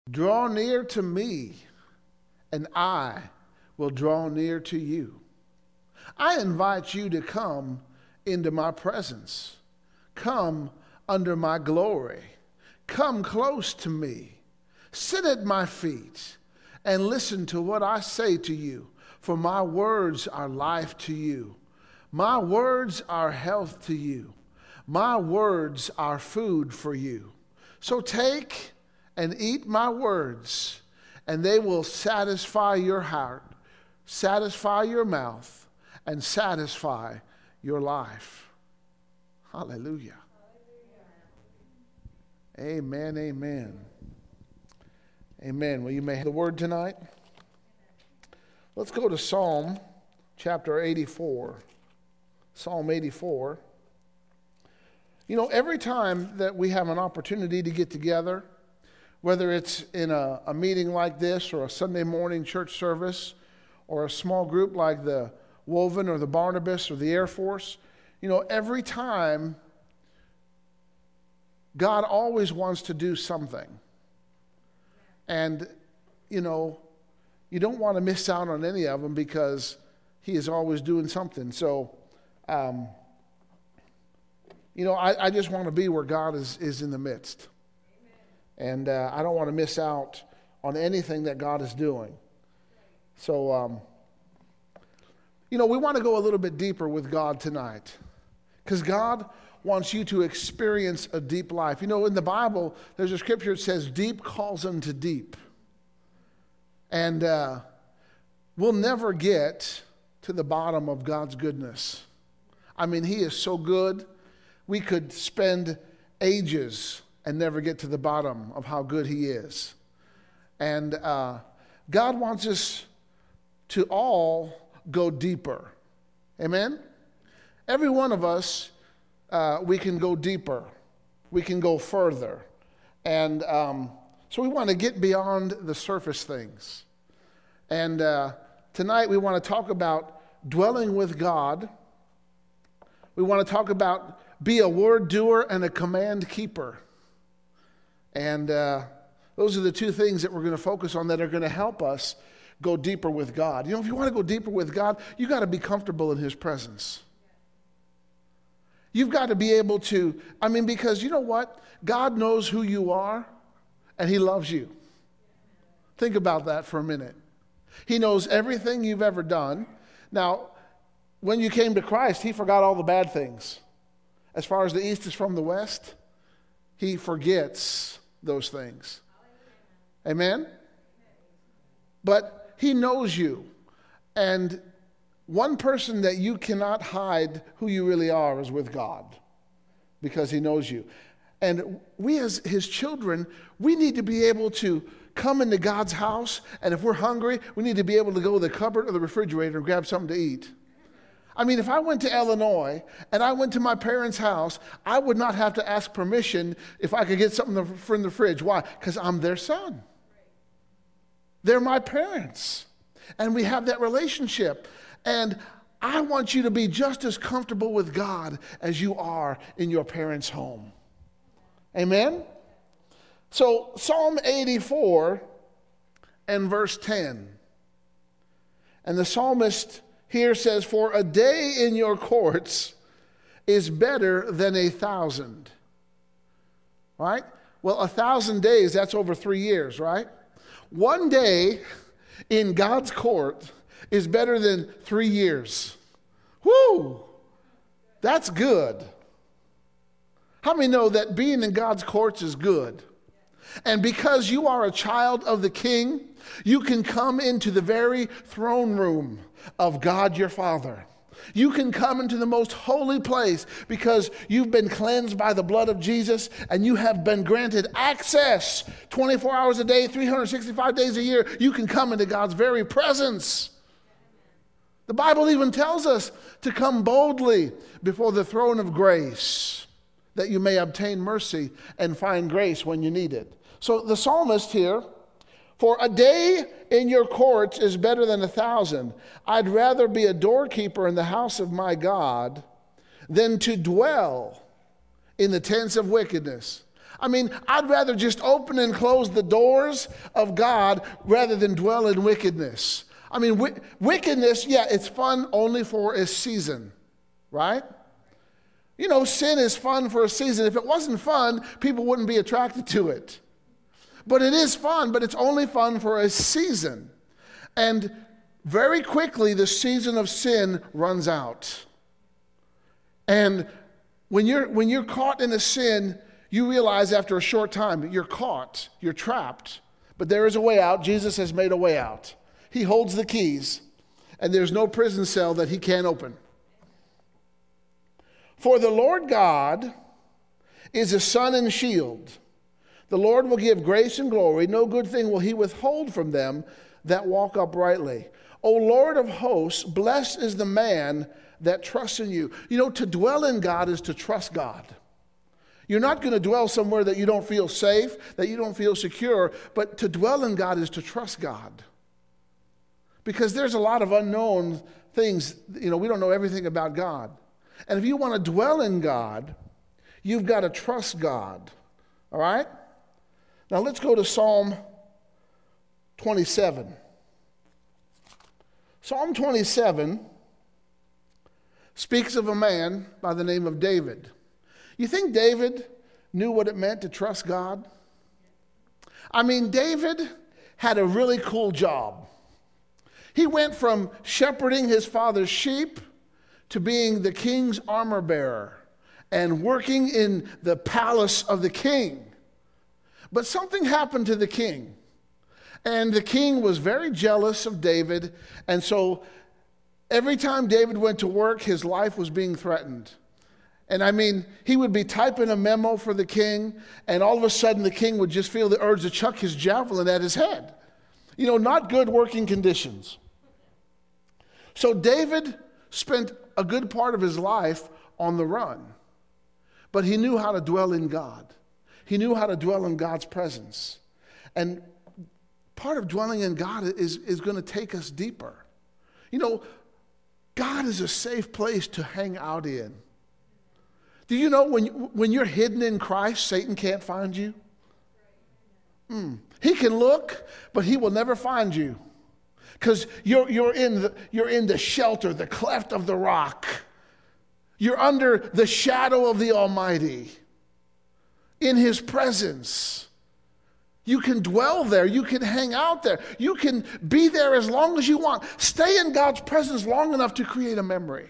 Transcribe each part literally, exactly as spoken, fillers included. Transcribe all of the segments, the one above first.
Draw near to me, and I will draw near to you. I invite you to come into my presence. Come under my glory. Come close to me. Sit at my feet and listen to what I say to you, for my words are life to you. My words are health to you. My words are food for you. So take and eat my words, and they will satisfy your heart, satisfy your mouth, and satisfy your life. Hallelujah. Amen, amen. Amen. Well, you may have the word tonight. Let's go to Psalm chapter eighty-four. Psalm eighty-four. You know, every time that we have an opportunity to get together, whether it's in a, a meeting like this or a Sunday morning church service or a small group like the Woven or the Barnabas or the Air Force, you know, every time God always wants to do something. And, you know, you don't want to miss out on any of them because he is always doing something. So, um, you know, I, I just want to be where God is, is in the midst. Amen. And uh, I don't want to miss out on anything that God is doing. So, um, you know, we want to go a little bit deeper with God tonight because God wants you to experience a deep life. You know, in the Bible, there's a scripture that says, deep calls unto deep. And uh, we'll never get to the bottom of God's goodness. I mean, he is so good. We could spend ages and never get to the bottom of how good he is. And uh, God wants us to all go deeper. Amen? Every one of us, uh, we can go deeper. We can go further. And um, so we want to get beyond the surface things. And uh, tonight we want to talk about dwelling with God. We want to talk about be a word doer and a command keeper. And uh, those are the two things that we're going to focus on that are going to help us go deeper with God. You know, if you want to go deeper with God, you got to be comfortable in his presence. You've got to be able to, I mean, because you know what? God knows who you are, and he loves you. Think about that for a minute. He knows everything you've ever done. Now, when you came to Christ, he forgot all the bad things. As far as the east is from the west, he forgets those things. Amen? But he knows you. And one person that you cannot hide who you really are is with God, because he knows you. And we as his children, we need to be able to come into God's house, and if we're hungry, we need to be able to go to the cupboard or the refrigerator and grab something to eat. I mean, if I went to Illinois and I went to my parents' house, I would not have to ask permission if I could get something from the fridge. Why? Because I'm their son. They're my parents. And we have that relationship. And I want you to be just as comfortable with God as you are in your parents' home. Amen? So Psalm eighty-four and verse ten. And the psalmist here says, for a day in your courts is better than a thousand. Right? Well, a thousand days, that's over three years, right? One day in God's court is better than three years. Whoo! That's good. How many know that being in God's courts is good? And because you are a child of the King, you can come into the very throne room of God your Father. You can come into the most holy place because you've been cleansed by the blood of Jesus, and you have been granted access twenty-four hours a day, three hundred sixty-five days a year. You can come into God's very presence. The Bible even tells us to come boldly before the throne of grace, that you may obtain mercy and find grace when you need it. So the psalmist here, for a day in your courts is better than a thousand. I'd rather be a doorkeeper in the house of my God than to dwell in the tents of wickedness. I mean, I'd rather just open and close the doors of God rather than dwell in wickedness. I mean, w- wickedness, yeah, it's fun only for a season, right? You know, sin is fun for a season. If it wasn't fun, people wouldn't be attracted to it. But it is fun, but it's only fun for a season. And very quickly, the season of sin runs out. And when you're, when you're caught in a sin, you realize after a short time, you're caught, you're trapped. But there is a way out. Jesus has made a way out. He holds the keys, and there's no prison cell that he can't open. For the Lord God is a sun and shield. The Lord will give grace and glory. No good thing will he withhold from them that walk uprightly. O Lord of hosts, blessed is the man that trusts in you. You know, to dwell in God is to trust God. You're not going to dwell somewhere that you don't feel safe, that you don't feel secure, but to dwell in God is to trust God. Because there's a lot of unknown things. You know, we don't know everything about God. And if you want to dwell in God, you've got to trust God. All right? Now let's go to Psalm twenty-seven. Psalm twenty-seven speaks of a man by the name of David. You think David knew what it meant to trust God? I mean, David had a really cool job. He went from shepherding his father's sheep to being the king's armor bearer and working in the palace of the king. But something happened to the king. And the king was very jealous of David. And so every time David went to work, his life was being threatened. And I mean, he would be typing a memo for the king, and all of a sudden the king would just feel the urge to chuck his javelin at his head. You know, not good working conditions. So David spent a good part of his life on the run. But he knew how to dwell in God. He knew how to dwell in God's presence. And part of dwelling in God is, is going to take us deeper. You know, God is a safe place to hang out in. Do you know when, when you're hidden in Christ, Satan can't find you? Mm. He can look, but he will never find you. Because you're, you're, in the, you're in the shelter, the cleft of the rock. You're under the shadow of the Almighty. In his presence. You can dwell there. You can hang out there. You can be there as long as you want. Stay in God's presence long enough to create a memory.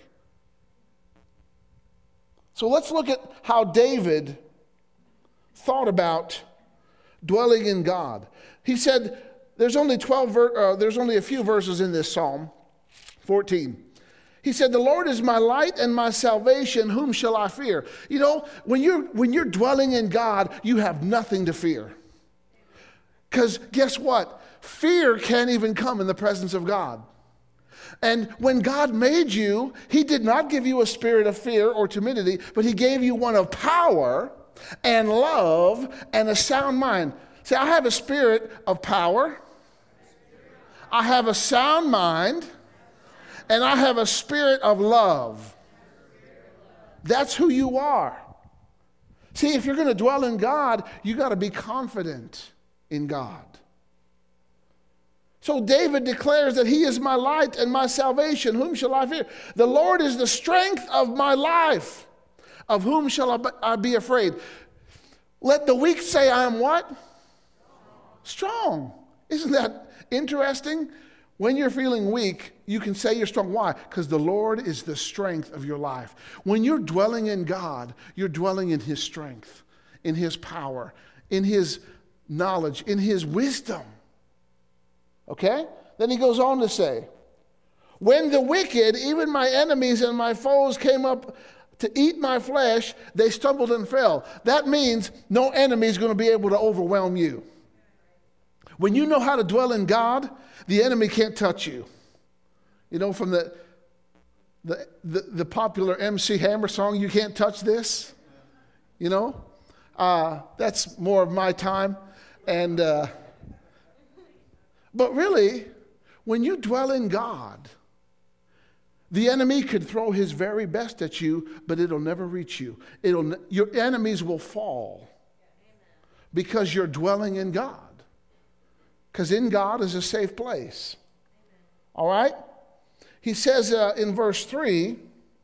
So let's look at how David thought about dwelling in God. He said, there's only twelve. Ver- uh, there's only a few verses in this Psalm, fourteen. He said, "The Lord is my light and my salvation. Whom shall I fear?" You know, when you're when you're dwelling in God, you have nothing to fear. Because guess what? Fear can't even come in the presence of God. And when God made you, He did not give you a spirit of fear or timidity, but He gave you one of power and love and a sound mind. See, I have a spirit of power. I have a sound mind. And I have a spirit of love. That's who you are. See, if you're going to dwell in God, you got to be confident in God. So David declares that He is my light and my salvation. Whom shall I fear? The Lord is the strength of my life. Of whom shall I be afraid? Let the weak say, I am what? Strong. Isn't that interesting? When you're feeling weak, you can say you're strong. Why? Because the Lord is the strength of your life. When you're dwelling in God, you're dwelling in His strength, in His power, in His knowledge, in His wisdom. Okay? Then he goes on to say, when the wicked, even my enemies and my foes, came up to eat my flesh, they stumbled and fell. That means no enemy is going to be able to overwhelm you. When you know how to dwell in God, the enemy can't touch you. You know, from the, the, the, the popular M C Hammer song, You Can't Touch This. You know, uh, that's more of my time. And uh, but really, when you dwell in God, the enemy could throw his very best at you, but it'll never reach you. It'll, your enemies will fall. Because you're dwelling in God. Because in God is a safe place. All right? He says uh, in verse three,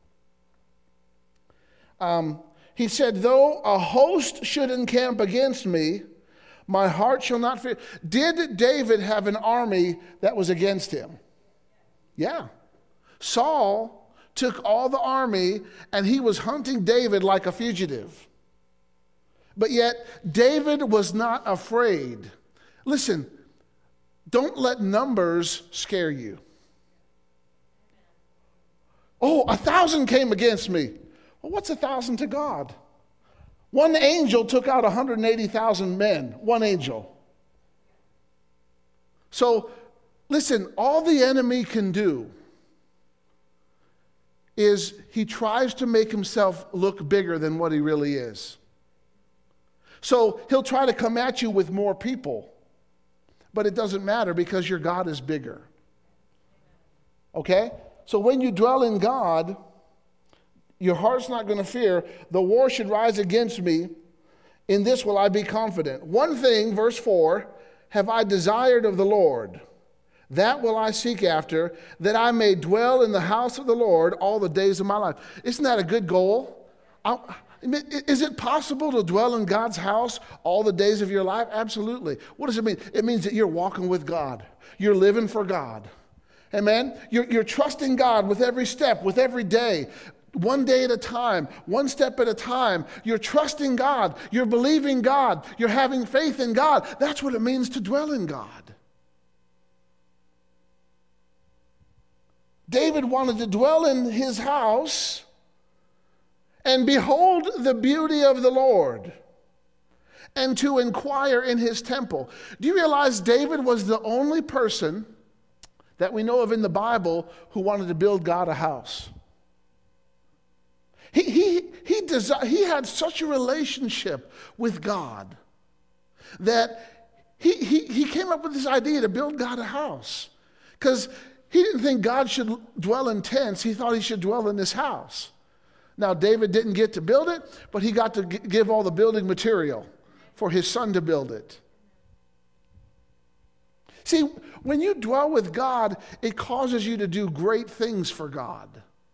um, he said, though a host should encamp against me, my heart shall not fear. Did David have an army that was against him? Yeah. Saul took all the army and he was hunting David like a fugitive. But yet, David was not afraid. Listen, don't let numbers scare you. Oh, a thousand came against me. Well, what's a thousand to God? One angel took out one hundred eighty thousand men. One angel. So, listen, all the enemy can do is he tries to make himself look bigger than what he really is. So he'll try to come at you with more people, but it doesn't matter because your God is bigger. Okay? So when you dwell in God, your heart's not going to fear. The war should rise against me. In this will I be confident. One thing, verse four, have I desired of the Lord. That will I seek after, that I may dwell in the house of the Lord all the days of my life. Isn't that a good goal? I, Is it possible to dwell in God's house all the days of your life? Absolutely. What does it mean? It means that you're walking with God. You're living for God. Amen? You're, you're trusting God with every step, with every day, one day at a time, one step at a time. You're trusting God. You're believing God. You're having faith in God. That's what it means to dwell in God. David wanted to dwell in his house and behold the beauty of the Lord, and to inquire in his temple. Do you realize David was the only person that we know of in the Bible who wanted to build God a house? He, he, he, desi- he had such a relationship with God that he, he, he came up with this idea to build God a house. Because he didn't think God should dwell in tents. He thought he should dwell in this house. Now, David didn't get to build it, but he got to g- give all the building material for his son to build it. See, when you dwell with God, it causes you to do great things for God.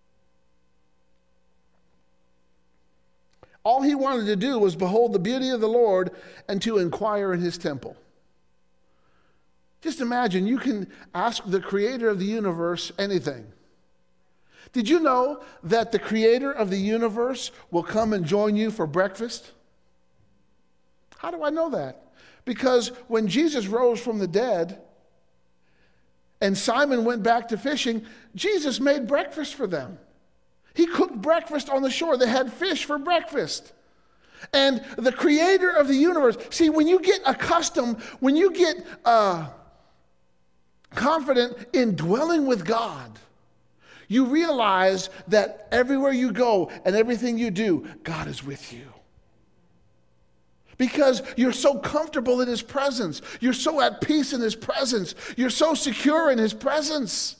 All he wanted to do was behold the beauty of the Lord and to inquire in his temple. Just imagine you can ask the creator of the universe anything. Did you know that the creator of the universe will come and join you for breakfast? How do I know that? Because when Jesus rose from the dead and Simon went back to fishing, Jesus made breakfast for them. He cooked breakfast on the shore. They had fish for breakfast. And the creator of the universe, see, when you get accustomed, when you get uh, confident in dwelling with God, you realize that everywhere you go and everything you do, God is with you. Because you're so comfortable in his presence. You're so at peace in his presence. You're so secure in his presence.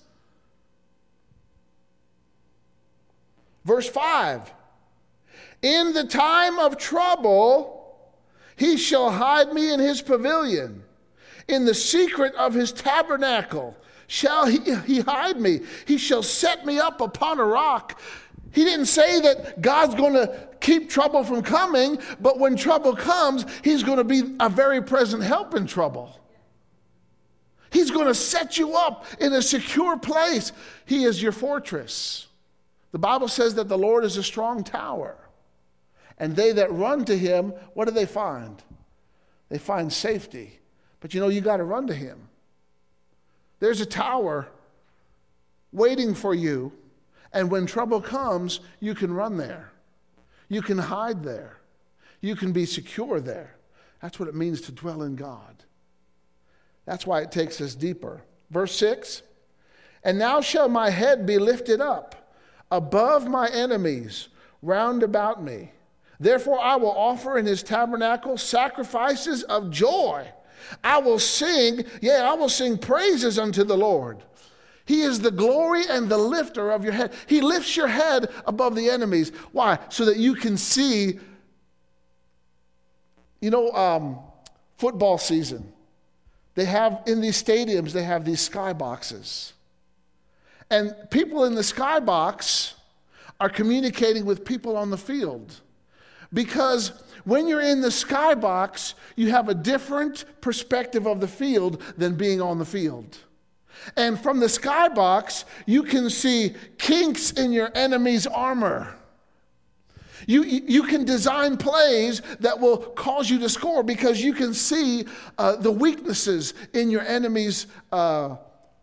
Verse five, in the time of trouble, he shall hide me in his pavilion. In the secret of his tabernacle shall he, he hide me. He shall set me up upon a rock. He didn't say that God's going to keep trouble from coming, but when trouble comes, he's going to be a very present help in trouble. He's going to set you up in a secure place. He is your fortress. The Bible says that the Lord is a strong tower. And they that run to him, what do they find? They find safety. But you know, you got to run to him. There's a tower waiting for you. And when trouble comes, you can run there. You can hide there. You can be secure there. That's what it means to dwell in God. That's why it takes us deeper. Verse six, and now shall my head be lifted up above my enemies round about me. Therefore I will offer in his tabernacle sacrifices of joy. I will sing, yeah, I will sing praises unto the Lord. He is the glory and the lifter of your head. He lifts your head above the enemies. Why? So that you can see you know, um, football season, they have, in these stadiums, they have these skyboxes. And people in the skybox are communicating with people on the field. Because when you're in the skybox, you have a different perspective of the field than being on the field. And from the skybox, you can see kinks in your enemy's armor. You, you can design plays that will cause you to score because you can see uh, the weaknesses in your enemy's uh,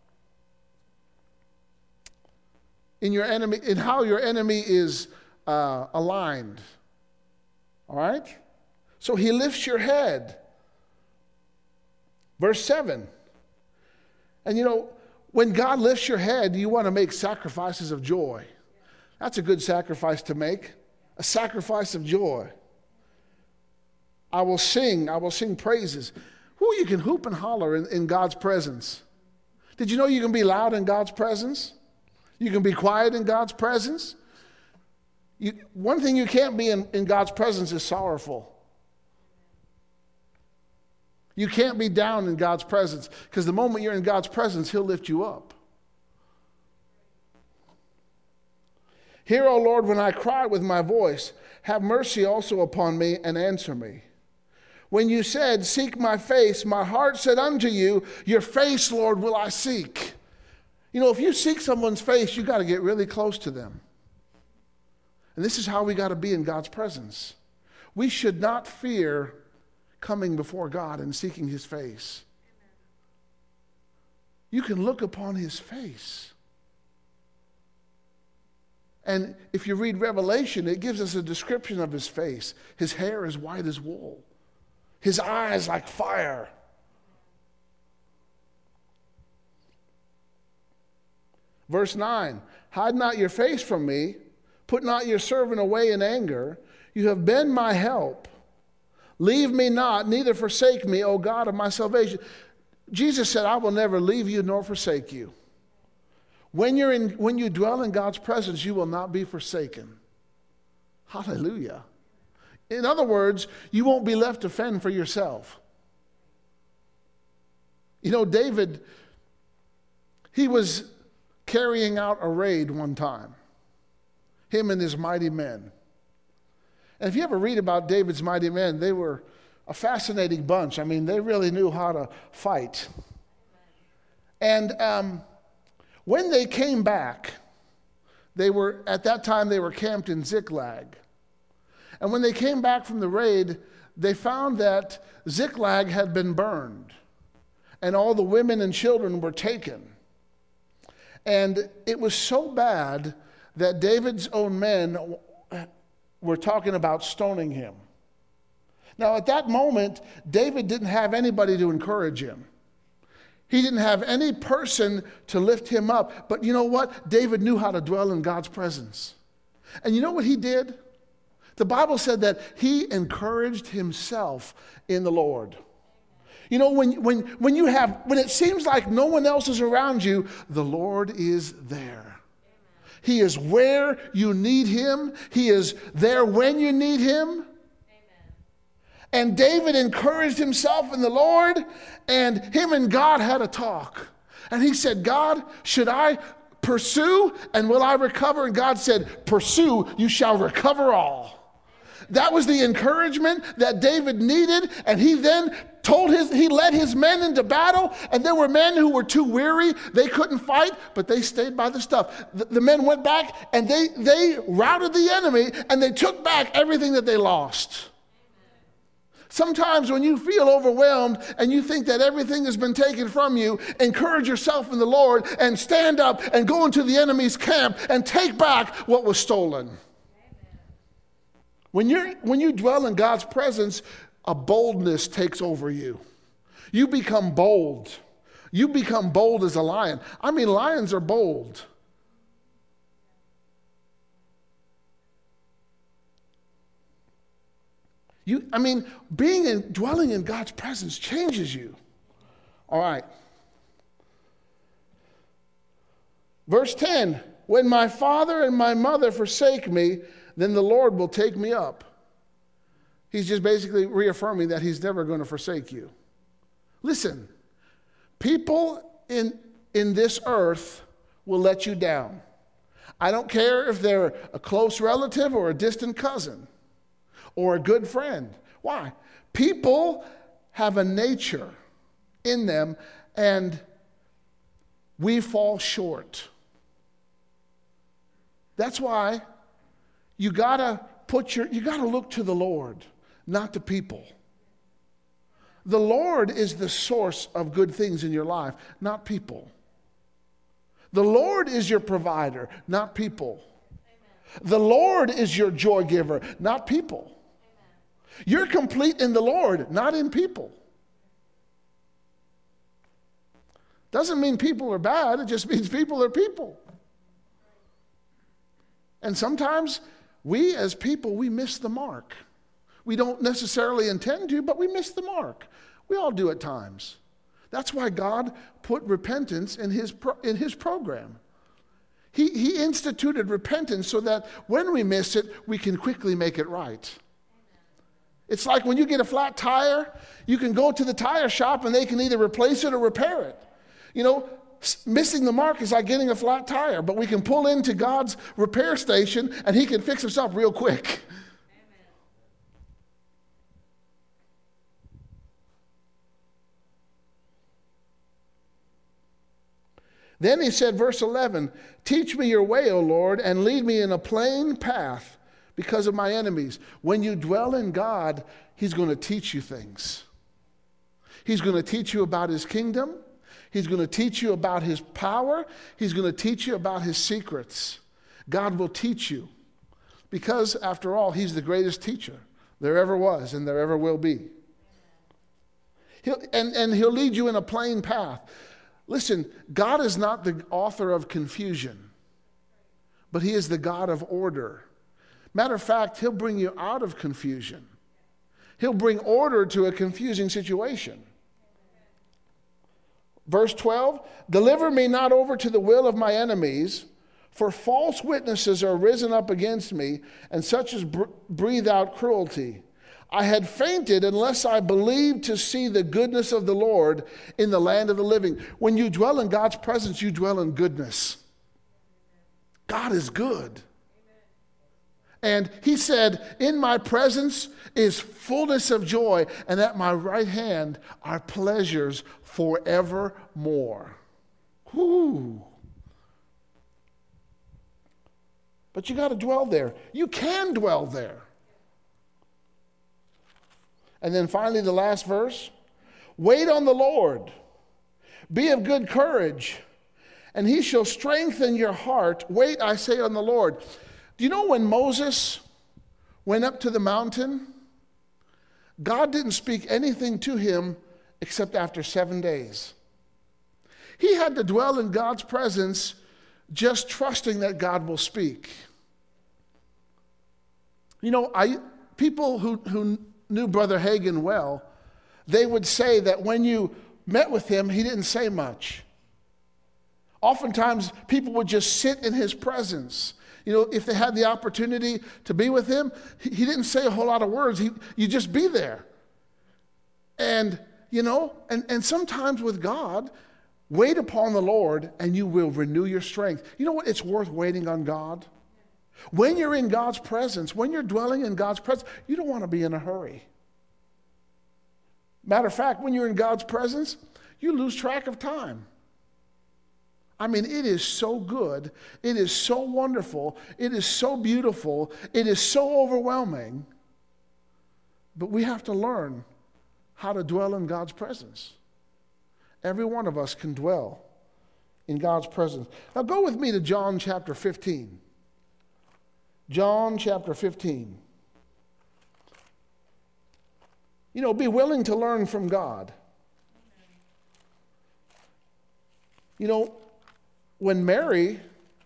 in your enemy, in how your enemy is uh, aligned. All right? So he lifts your head. Verse seven. And you know, when God lifts your head, you want to make sacrifices of joy. That's a good sacrifice to make. A sacrifice of joy. I will sing, I will sing praises. Whoo, you can hoop and holler in, in God's presence. Did you know you can be loud in God's presence? You can be quiet in God's presence. You, one thing you can't be in, in God's presence is sorrowful. You can't be down in God's presence because the moment you're in God's presence, he'll lift you up. Hear, O Lord, when I cry with my voice. Have mercy also upon me and answer me. When you said, seek my face, my heart said unto you, your face, Lord, will I seek. You know, if you seek someone's face, you got to get really close to them. And this is how we got to be in God's presence. We should not fear coming before God and seeking his face. You can look upon his face. And if you read Revelation, it gives us a description of his face. His hair is white as wool. His eyes like fire. Verse nine, hide not your face from me. Put not your servant away in anger. You have been my help. Leave me not, neither forsake me, O God of my salvation. Jesus said, I will never leave you nor forsake you. When you're in, when you dwell in God's presence, you will not be forsaken. Hallelujah. In other words, you won't be left to fend for yourself. You know, David, he was carrying out a raid one time. Him and his mighty men. And if you ever read about David's mighty men, they were a fascinating bunch. I mean, they really knew how to fight. And um, when they came back, they were, at that time, they were camped in Ziklag. And when they came back from the raid, they found that Ziklag had been burned. And all the women and children were taken. And it was so bad that David's own men were talking about stoning him. Now, at that moment, David didn't have anybody to encourage him. He didn't have any person to lift him up. But you know what? David knew how to dwell in God's presence. And you know what he did? The Bible said that he encouraged himself in the Lord. You know, when, when, when you have, when it seems like no one else is around you, the Lord is there. He is where you need him. He is there when you need him. Amen. And David encouraged himself in the Lord, and him and God had a talk. And he said, God, should I pursue and will I recover? And God said, pursue, you shall recover all. That was the encouragement that David needed. And he then told his, he led his men into battle. And there were men who were too weary. They couldn't fight, but they stayed by the stuff. The, the men went back and they, they routed the enemy and they took back everything that they lost. Sometimes when you feel overwhelmed and you think that everything has been taken from you, encourage yourself in the Lord and stand up and go into the enemy's camp and take back what was stolen. When you're, when you dwell in God's presence, a boldness takes over you. You become bold. You become bold as a lion. I mean, lions are bold. You, I mean, being in, dwelling in God's presence changes you. All right. Verse ten, when my father and my mother forsake me, then the Lord will take me up. He's just basically reaffirming that he's never going to forsake you. Listen, people in, in this earth will let you down. I don't care if they're a close relative or a distant cousin or a good friend. Why? People have a nature in them, and we fall short. That's why you gotta put your, you gotta look to the Lord, not to people. The Lord is the source of good things in your life, not people. The Lord is your provider, not people. Amen. The Lord is your joy giver, not people. Amen. You're complete in the Lord, not in people. Doesn't mean people are bad, it just means people are people. And sometimes we as people, we miss the mark. We don't necessarily intend to, but we miss the mark. We all do at times. That's why God put repentance in his, pro- in his program. He, he instituted repentance so that when we miss it, we can quickly make it right. It's like when you get a flat tire, you can go to the tire shop and they can either replace it or repair it. You know, missing the mark is like getting a flat tire, but we can pull into God's repair station and he can fix us up real quick. Then he said, verse eleven, teach me your way, O Lord, and lead me in a plain path because of my enemies. When you dwell in God, he's going to teach you things. He's going to teach you about his kingdom. He's going to teach you about his power. He's going to teach you about his secrets. God will teach you because, after all, he's the greatest teacher there ever was and there ever will be. He'll, and, and he'll lead you in a plain path. Listen, God is not the author of confusion, but he is the God of order. Matter of fact, he'll bring you out of confusion. He'll bring order to a confusing situation. Verse twelve, deliver me not over to the will of my enemies, for false witnesses are risen up against me, and such as breathe out cruelty. I had fainted unless I believed to see the goodness of the Lord in the land of the living. When you dwell in God's presence, you dwell in goodness. God is good. And he said, in my presence is fullness of joy, and at my right hand are pleasures forevermore. Whoo. But you got to dwell there. You can dwell there. And then finally, the last verse. Wait on the Lord. Be of good courage, and he shall strengthen your heart. Wait, I say, on the Lord. Do you know when Moses went up to the mountain, God didn't speak anything to him except after seven days. He had to dwell in God's presence just trusting that God will speak. You know, I people who, who knew Brother Hagin well, they would say that when you met with him, he didn't say much. Oftentimes, people would just sit in his presence. You know, if they had the opportunity to be with him, he, he didn't say a whole lot of words. He, you just be there. And, you know, and, and sometimes with God, wait upon the Lord and you will renew your strength. You know what? It's worth waiting on God. When you're in God's presence, when you're dwelling in God's presence, you don't want to be in a hurry. Matter of fact, when you're in God's presence, you lose track of time. I mean, it is so good. It is so wonderful. It is so beautiful. It is so overwhelming. But we have to learn how to dwell in God's presence. Every one of us can dwell in God's presence. Now go with me to John chapter fifteen. John chapter fifteen. You know, be willing to learn from God. You know, when Mary,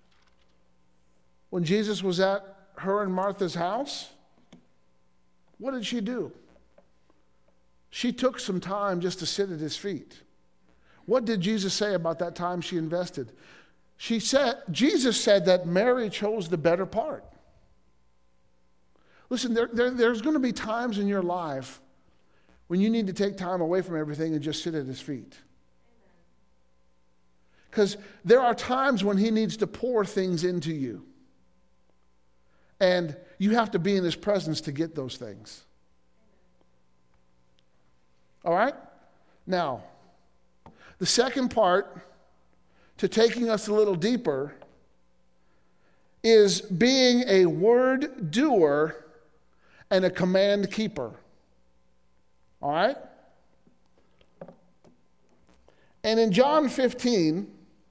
when Jesus was at her and Martha's house, what did she do? She took some time just to sit at his feet. What did Jesus say about that time she invested? She said, Jesus said that Mary chose the better part. Listen, there, there, there's going to be times in your life when you need to take time away from everything and just sit at his feet. Because there are times when he needs to pour things into you. And you have to be in his presence to get those things. All right? Now, the second part to taking us a little deeper is being a word doer and a command keeper. All right? And in John fifteen,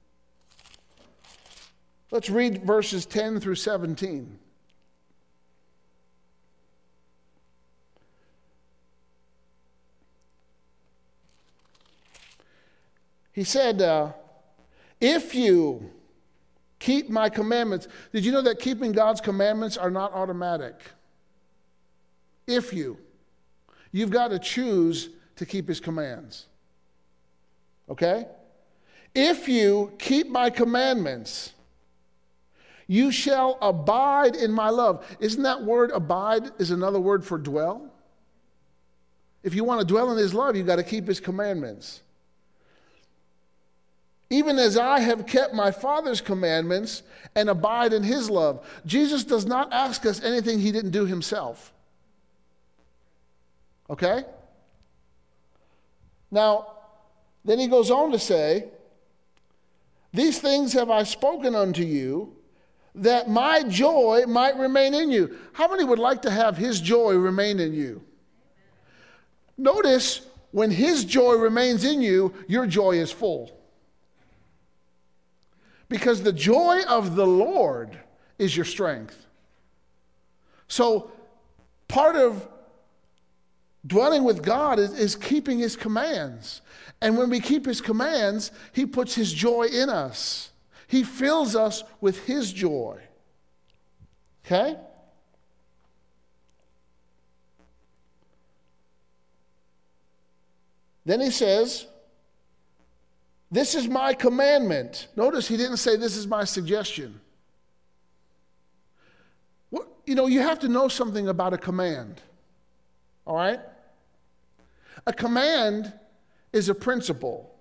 let's read verses ten through seventeen. He said, uh, if you keep my commandments. Did you know that keeping God's commandments are not automatic? If you. You've got to choose to keep his commands. Okay? If you keep my commandments, you shall abide in my love. Isn't that word abide is another word for dwell? If you want to dwell in his love, you've got to keep his commandments. Even as I have kept my Father's commandments and abide in his love. Jesus does not ask us anything he didn't do himself. Okay? Now, then he goes on to say, these things have I spoken unto you, that my joy might remain in you. How many would like to have his joy remain in you? Notice, when his joy remains in you, your joy is full. Because the joy of the Lord is your strength. So, part of dwelling with God is, is keeping his commands. And when we keep his commands, he puts his joy in us. He fills us with his joy. Okay? Then he says, this is my commandment. Notice he didn't say this is my suggestion. What, you know, you have to know something about a command. All right? A command is a principle.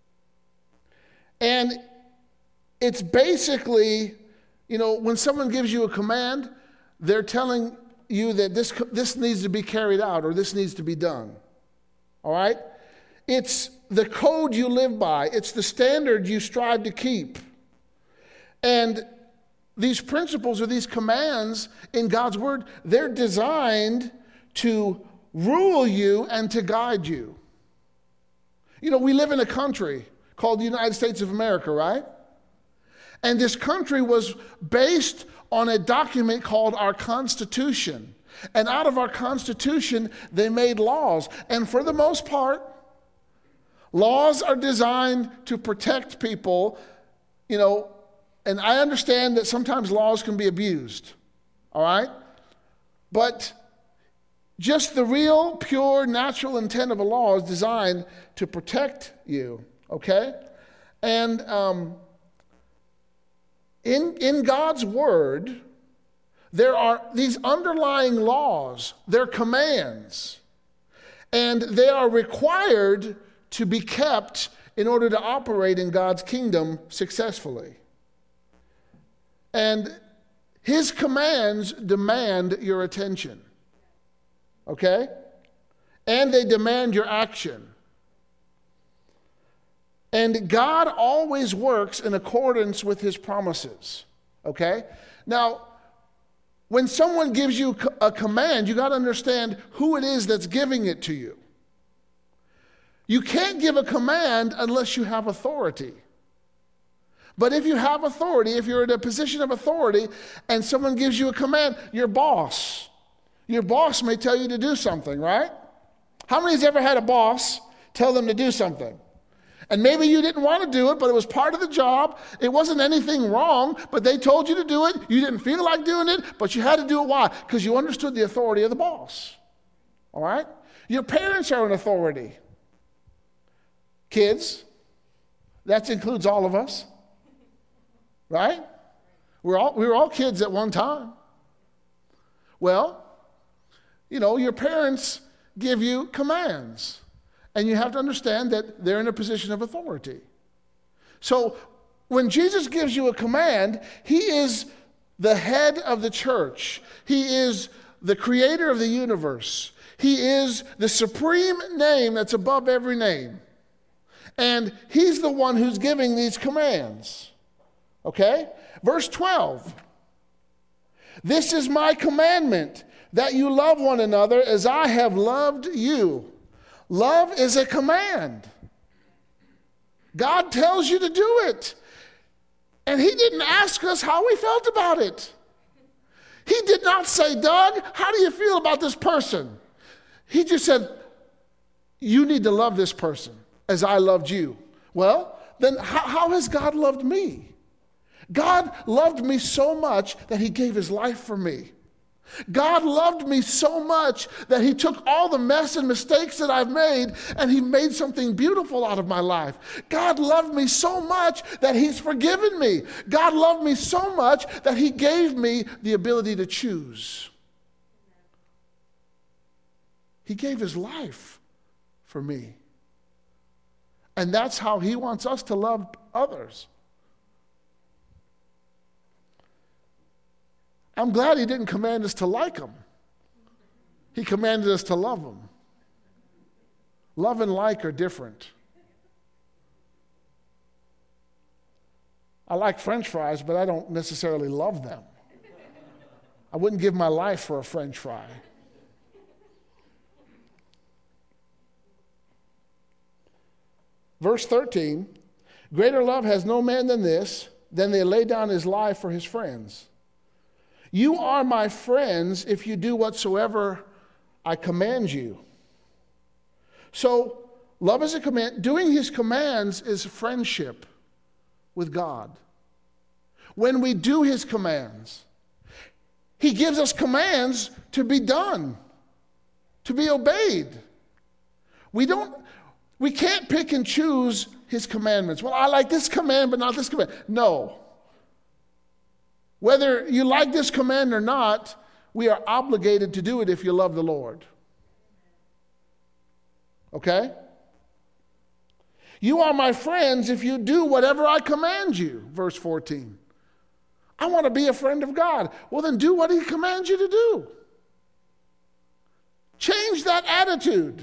And it's basically, you know, when someone gives you a command, they're telling you that this, this needs to be carried out or this needs to be done. All right? It's the code you live by. It's the standard you strive to keep. And these principles or these commands in God's word, they're designed to rule you and to guide you. You know, we live in a country called the United States of America, right? And this country was based on a document called our Constitution. And out of our Constitution, they made laws. And for the most part, laws are designed to protect people, you know, and I understand that sometimes laws can be abused, all right? But just the real, pure, natural intent of a law is designed to protect you, okay? And um, in, in God's word, there are these underlying laws, they're commands, and they are required to be kept in order to operate in God's kingdom successfully. And his commands demand your attention. Okay? And they demand your action. And God always works in accordance with his promises. Okay? Now, when someone gives you a command, you got to understand who it is that's giving it to you. You can't give a command unless you have authority. But if you have authority, if you're in a position of authority and someone gives you a command, your boss, your boss may tell you to do something, right? How many has ever had a boss tell them to do something? And maybe you didn't want to do it, but it was part of the job. It wasn't anything wrong, but they told you to do it. You didn't feel like doing it, but you had to do it. Why? Because you understood the authority of the boss. All right? Your parents are an authority. Kids, that includes all of us, right? We're all, we were all kids at one time. Well, You know, your parents give you commands, and you have to understand that they're in a position of authority. So when Jesus gives you a command, he is the head of the church. He is the creator of the universe. He is the supreme name that's above every name. And he's the one who's giving these commands. Okay? Verse twelve. This is my commandment, that you love one another as I have loved you. Love is a command. God tells you to do it. And he didn't ask us how we felt about it. He did not say, Doug, how do you feel about this person? He just said, you need to love this person as I loved you. Well, then how, how has God loved me? God loved me so much that he gave his life for me. God loved me so much that he took all the mess and mistakes that I've made and he made something beautiful out of my life. God loved me so much that he's forgiven me. God loved me so much that he gave me the ability to choose. He gave his life for me. And that's how he wants us to love others. I'm glad he didn't command us to like him. He commanded us to love him. Love and like are different. I like French fries, but I don't necessarily love them. I wouldn't give my life for a French fry. Verse thirteen, greater love has no man than this, than they lay down his life for his friends. You are my friends if you do whatsoever I command you. So, love is a command. Doing his commands is friendship with God. When we do his commands, he gives us commands to be done, to be obeyed. We don't, we can't pick and choose his commandments. Well, I like this command, but not this command. No. Whether you like this command or not, we are obligated to do it if you love the Lord. Okay? You are my friends if you do whatever I command you, verse fourteen. I want to be a friend of God. Well, then do what he commands you to do. Change that attitude.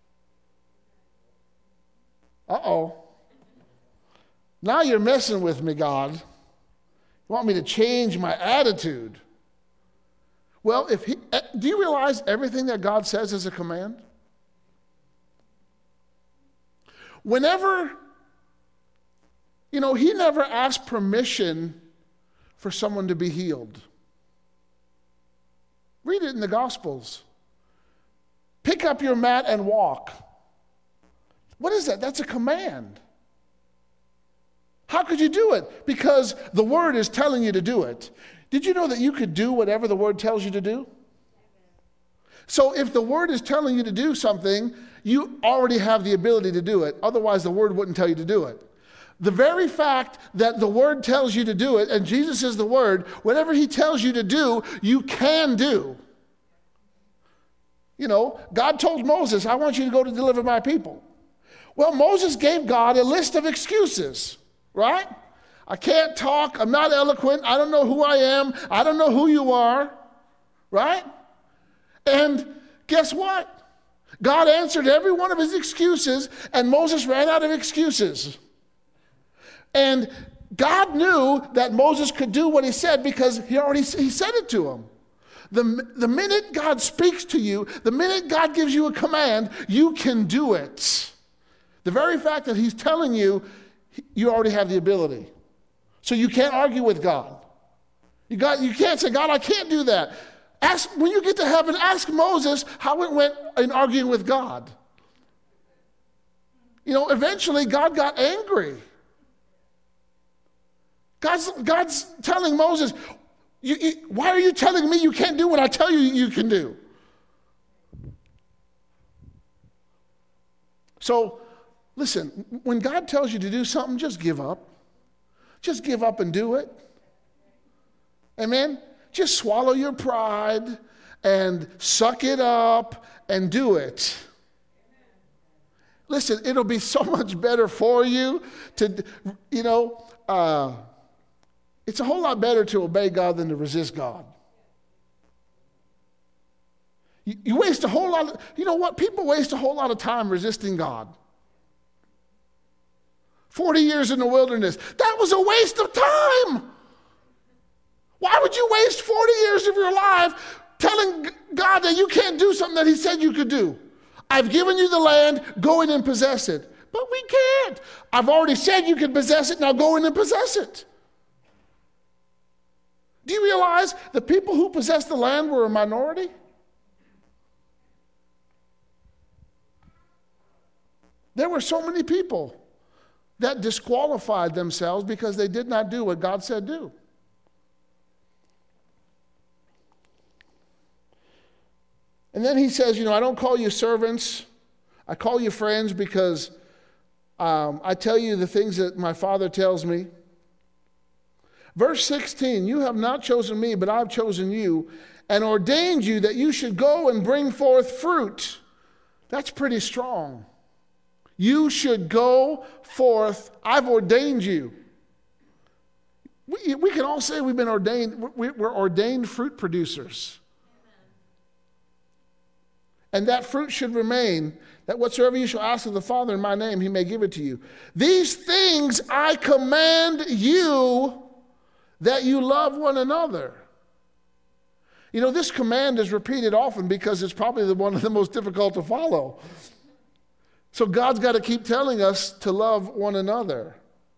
Uh-oh. Now you're messing with me, God. You want me to change my attitude? Well, if he, do you realize everything that God says is a command? Whenever, you know, he never asked permission for someone to be healed. Read it in the Gospels. Pick up your mat and walk. What is that? That's a command. How could you do it? Because the Word is telling you to do it. Did you know that you could do whatever the Word tells you to do? So if the Word is telling you to do something, you already have the ability to do it. Otherwise, the Word wouldn't tell you to do it. The very fact that the Word tells you to do it, and Jesus is the Word, whatever he tells you to do, you can do. You know, God told Moses, I want you to go to deliver my people. Well, Moses gave God a list of excuses. Right? I can't talk. I'm not eloquent. I don't know who I am. I don't know who you are. Right? And guess what? God answered every one of his excuses, and Moses ran out of excuses. And God knew that Moses could do what he said because he already he said it to him. The, the minute God speaks to you, the minute God gives you a command, you can do it. The very fact that he's telling you, you already have the ability. So you can't argue with God. You got, you can't say, God, I can't do that. Ask, when you get to heaven, ask Moses how it went in arguing with God. You know, eventually God got angry. God's, God's telling Moses, you, you, why are you telling me you can't do what I tell you you can do? So, listen, when God tells you to do something, just give up. Just give up and do it. Amen? Just swallow your pride and suck it up and do it. Listen, it'll be so much better for you to, you know, uh, it's a whole lot better to obey God than to resist God. You, you waste a whole lot of, you know what? People waste a whole lot of time resisting God. forty years in the wilderness. That was a waste of time. Why would you waste forty years of your life telling God that you can't do something that he said you could do? I've given you the land, go in and possess it. But we can't. I've already said you can possess it, now go in and possess it. Do you realize the people who possessed the land were a minority? There were so many people that disqualified themselves because they did not do what God said do. And then he says, you know, I don't call you servants. I call you friends because um, I tell you the things that my Father tells me. Verse sixteen, you have not chosen me, but I've chosen you and ordained you that you should go and bring forth fruit. That's pretty strong. You should go forth. I've ordained you. We, we can all say we've been ordained. We're ordained fruit producers. And that fruit should remain, that whatsoever you shall ask of the Father in my name, he may give it to you. These things I command you, that you love one another. You know, this command is repeated often because it's probably the one of the most difficult to follow. So God's got to keep telling us to love one another.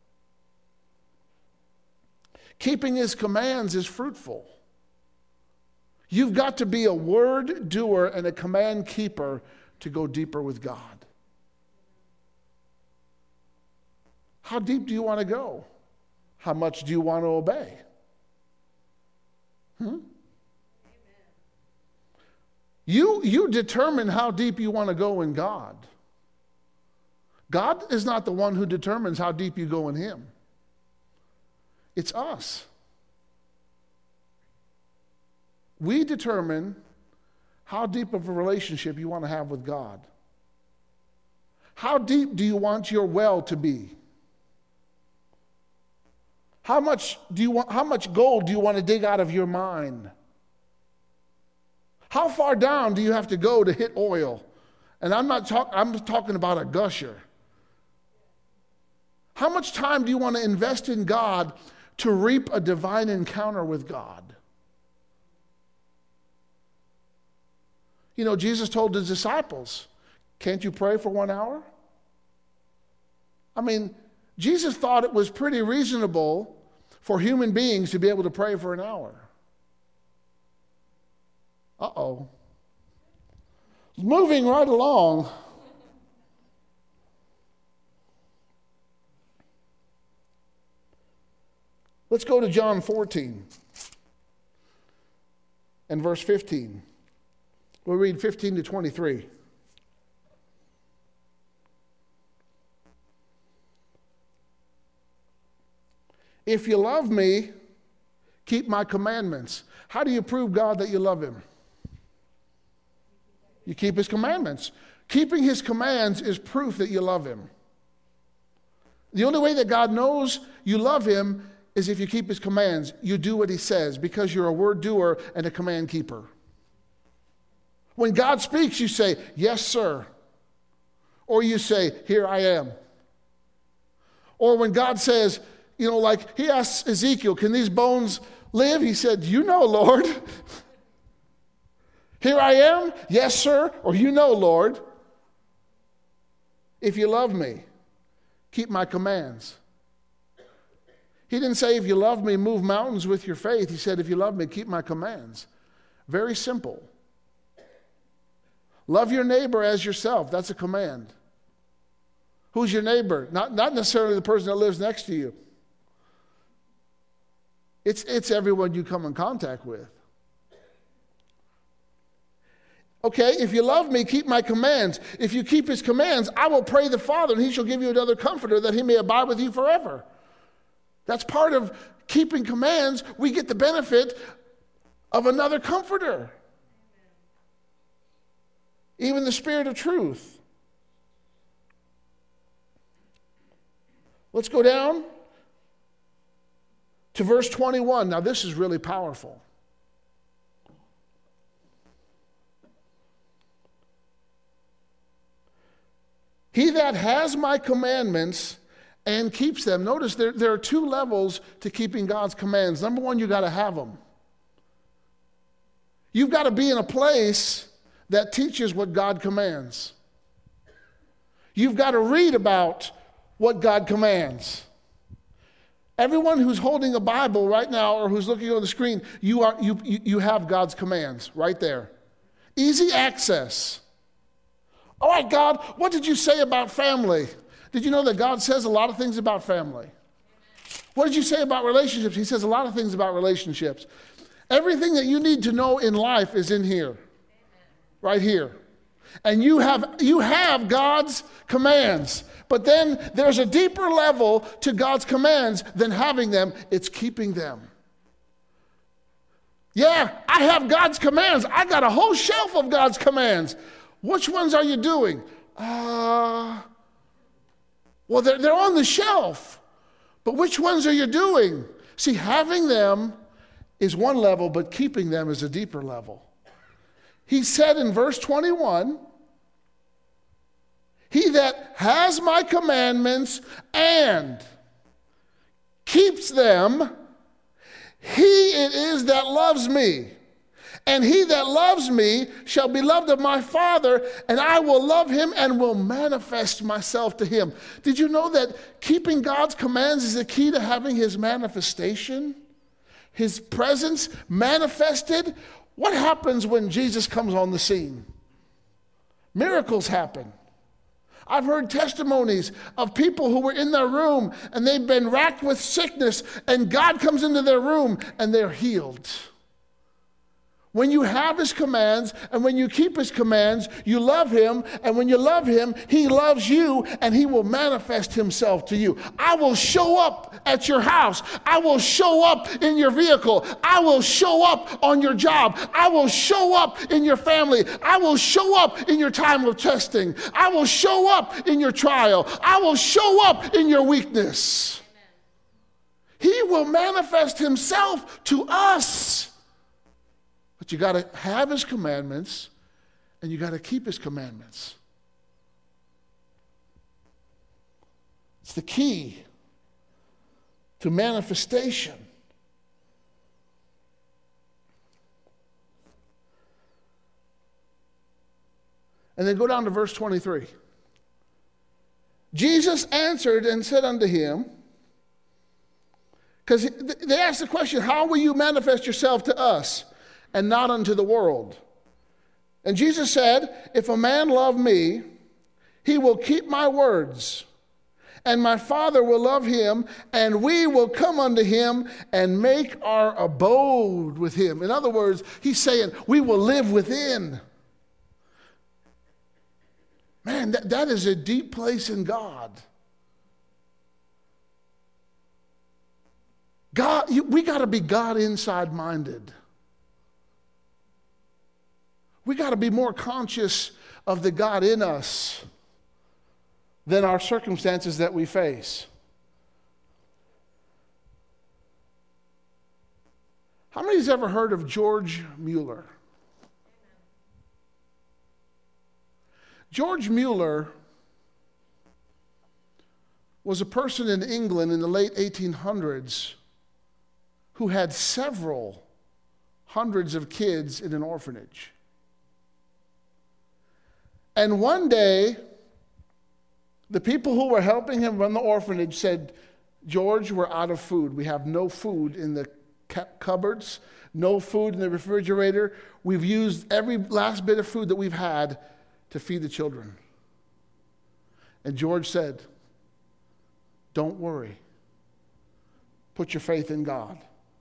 Keeping his commands is fruitful. You've got to be a word doer and a command keeper to go deeper with God. How deep do you want to go? How much do you want to obey? Hmm? You, you determine how deep you want to go in God. God is not the one who determines how deep you go in him. It's us. We determine how deep of a relationship you want to have with God. How deep do you want your well to be? How much do you want, how much gold do you want to dig out of your mine? How far down do you have to go to hit oil? And I'm not talking, I'm talking about a gusher. How much time do you want to invest in God to reap a divine encounter with God? You know, Jesus told his disciples, can't you pray for one hour? I mean, Jesus thought it was pretty reasonable for human beings to be able to pray for an hour. Uh-oh. Moving right along. Let's go to John fourteen and verse fifteen. We'll read fifteen to twenty-three. If you love me, keep my commandments. How do you prove God that you love him? You keep his commandments. Keeping his commands is proof that you love him. The only way that God knows you love him is if you keep his commands. You do what he says because you're a word doer and a command keeper. When God speaks, you say, yes, sir. Or you say, here I am. Or when God says, you know, like he asks Ezekiel, can these bones live? He said, you know, Lord. Here I am, yes, sir. Or you know, Lord. If you love me, keep my commands. He didn't say, if you love me, move mountains with your faith. He said, if you love me, keep my commands. Very simple. Love your neighbor as yourself. That's a command. Who's your neighbor? Not, not necessarily the person that lives next to you. It's, it's everyone you come in contact with. Okay, if you love me, keep my commands. If you keep his commands, I will pray the Father, and he shall give you another comforter that he may abide with you forever. That's part of keeping commands. We get the benefit of another comforter. even the Spirit of truth. Let's go down to verse twenty-one. Now, this is really powerful. He that has my commandments and keeps them. Notice there, there are two levels to keeping God's commands. Number one, you got to have them. You've got to be in a place that teaches what God commands. You've got to read about what God commands. Everyone who's holding a Bible right now or who's looking on the screen, you are you you have God's commands right there. Easy access. All right, God, what did you say about family? Did you know that God says a lot of things about family? What did you say about relationships? He says a lot of things about relationships. Everything that you need to know in life is in here. Right here. And you have you have God's commands. But then there's a deeper level to God's commands than having them. It's keeping them. Yeah, I have God's commands. I got a whole shelf of God's commands. Which ones are you doing? Uh, well, they're, they're on the shelf. But which ones are you doing? See, having them is one level, but keeping them is a deeper level. He said in verse twenty-one, he that has my commandments and keeps them, he it is that loves me. And he that loves me shall be loved of my Father, and I will love him and will manifest myself to him. Did you know that keeping God's commands is the key to having his manifestation? His presence manifested? What happens when Jesus comes on the scene? Miracles happen. I've heard testimonies of people who were in their room and they've been racked with sickness, and God comes into their room and they're healed. When you have his commands and when you keep his commands, you love him. And when you love him, he loves you and he will manifest himself to you. I will show up at your house. I will show up in your vehicle. I will show up on your job. I will show up in your family. I will show up in your time of testing. I will show up in your trial. I will show up in your weakness. He will manifest himself to us. But you got to have his commandments, and you got to keep his commandments. It's the key to manifestation. And then go down to verse twenty-three. Jesus answered and said unto him, because they asked the question, how will you manifest yourself to us and not unto the world? And Jesus said, if a man love me, he will keep my words, and my Father will love him, and we will come unto him and make our abode with him. In other words, he's saying we will live within. Man, that, that is a deep place in God. God, you, we got to be God inside minded. We got to be more conscious of the God in us than our circumstances that we face. How many has ever heard of George Mueller? George Mueller was a person in England in the late eighteen hundreds who had several hundreds of kids in an orphanage. And one day, the people who were helping him run the orphanage said, George, we're out of food. We have no food in the cupboards, no food in the refrigerator. We've used every last bit of food that we've had to feed the children. And George said, don't worry. Put your faith in God.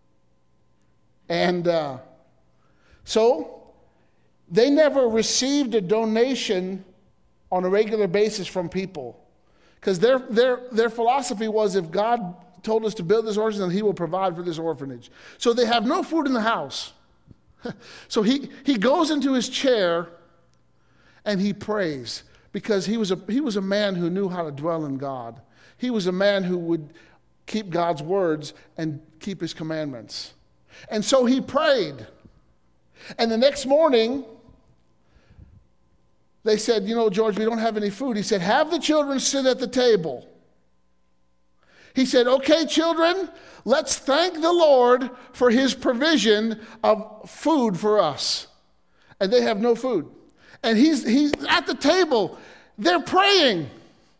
And uh, so they never received a donation on a regular basis from people, because their, their, their philosophy was, if God told us to build this orphanage, then he will provide for this orphanage. So they have no food in the house. So he, he goes into his chair and he prays because he was a, he was a man who knew how to dwell in God. He was a man who would keep God's words and keep his commandments. And so he prayed. And the next morning, they said, you know, George, we don't have any food. He said, have the children sit at the table. He said, okay, children, let's thank the Lord for his provision of food for us. And they have no food. And he's, he's at the table. They're praying.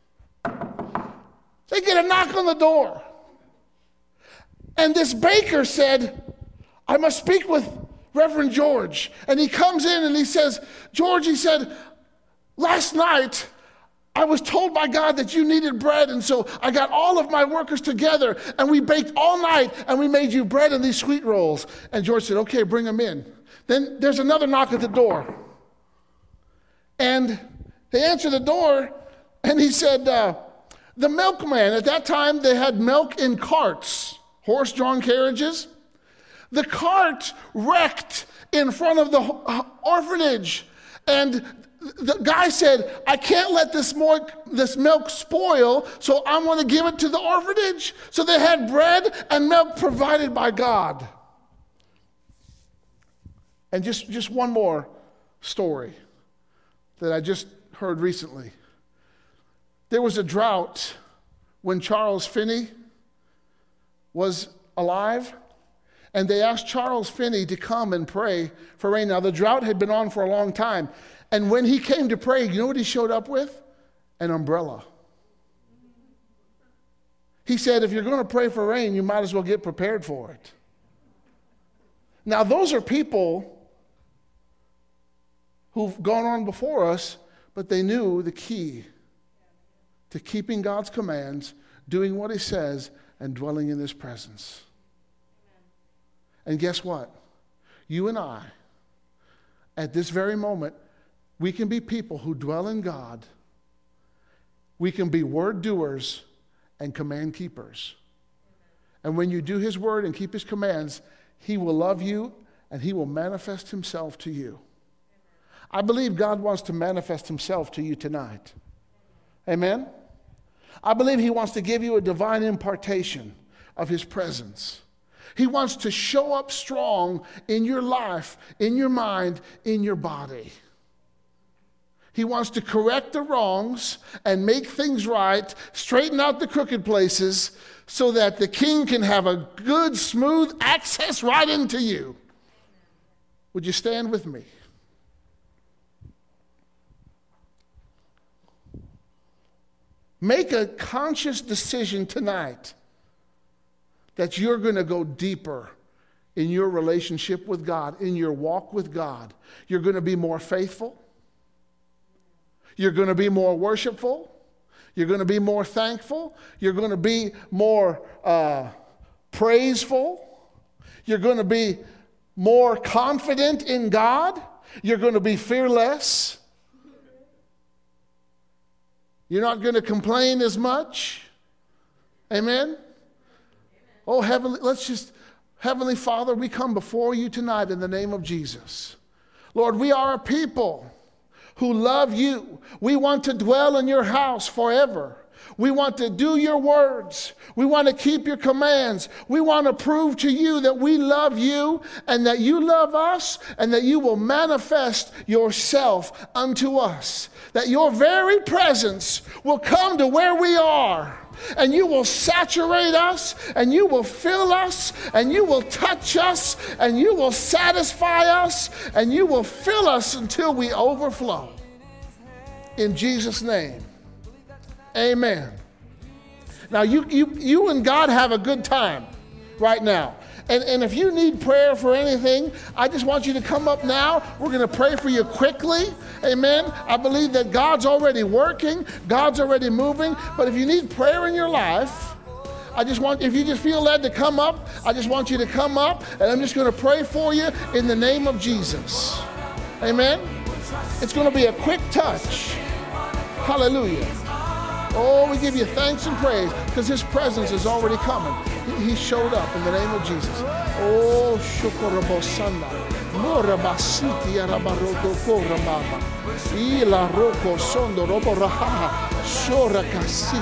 They get a knock on the door. And this baker said, I must speak with Reverend George. And he comes in and he says, George, he said, last night I was told by God that you needed bread, and so I got all of my workers together, and we baked all night, and we made you bread and these sweet rolls. And George said, okay, bring them in. Then there's another knock at the door. And they answer the door, and he said, uh, the milkman, at that time they had milk in carts, horse-drawn carriages. The cart wrecked in front of the orphanage, and the guy said, I can't let this milk, this milk spoil, so I'm going to give it to the orphanage. So they had bread and milk provided by God. And just, just one more story that I just heard recently. There was a drought when Charles Finney was alive, and they asked Charles Finney to come and pray for rain. Now, the drought had been on for a long time. And when he came to pray, you know what he showed up with? An umbrella. He said, if you're going to pray for rain, you might as well get prepared for it. Now, those are people who've gone on before us, but they knew the key to keeping God's commands, doing what he says, and dwelling in his presence. And guess what? You and I, at this very moment, we can be people who dwell in God. We can be word doers and command keepers. And when you do his word and keep his commands, he will love you and he will manifest himself to you. I believe God wants to manifest himself to you tonight. Amen? I believe he wants to give you a divine impartation of his presence. He wants to show up strong in your life, in your mind, in your body. He wants to correct the wrongs and make things right, straighten out the crooked places so that the king can have a good, smooth access right into you. Would you stand with me? Make a conscious decision tonight that you're going to go deeper in your relationship with God, in your walk with God. You're going to be more faithful. You're going to be more worshipful. You're going to be more thankful. You're going to be more uh, praiseful. You're going to be more confident in God. You're going to be fearless. You're not going to complain as much. Amen? Oh, Heavenly, let's just, Heavenly Father, we come before you tonight in the name of Jesus. Lord, we are a people who love you. We want to dwell in your house forever. We want to do your words. We want to keep your commands. We want to prove to you that we love you and that you love us and that you will manifest yourself unto us. That your very presence will come to where we are. And you will saturate us, and you will fill us, and you will touch us, and you will satisfy us, and you will fill us until we overflow. In Jesus' name, amen. Now, you, you, you and God have a good time right now. And, and if you need prayer for anything, I just want you to come up now. We're going to pray for you quickly. Amen. I believe that God's already working. God's already moving. But if you need prayer in your life, I just want, if you just feel led to come up, I just want you to come up. And I'm just going to pray for you in the name of Jesus. Amen. It's going to be a quick touch. Hallelujah. Oh, we give you thanks and praise because his presence is already coming. He, he showed up in the name of Jesus. Oh, shukurabosanda. Morabasiti arabaroto korababa. Y la roko sondo robo raha. Shora kasi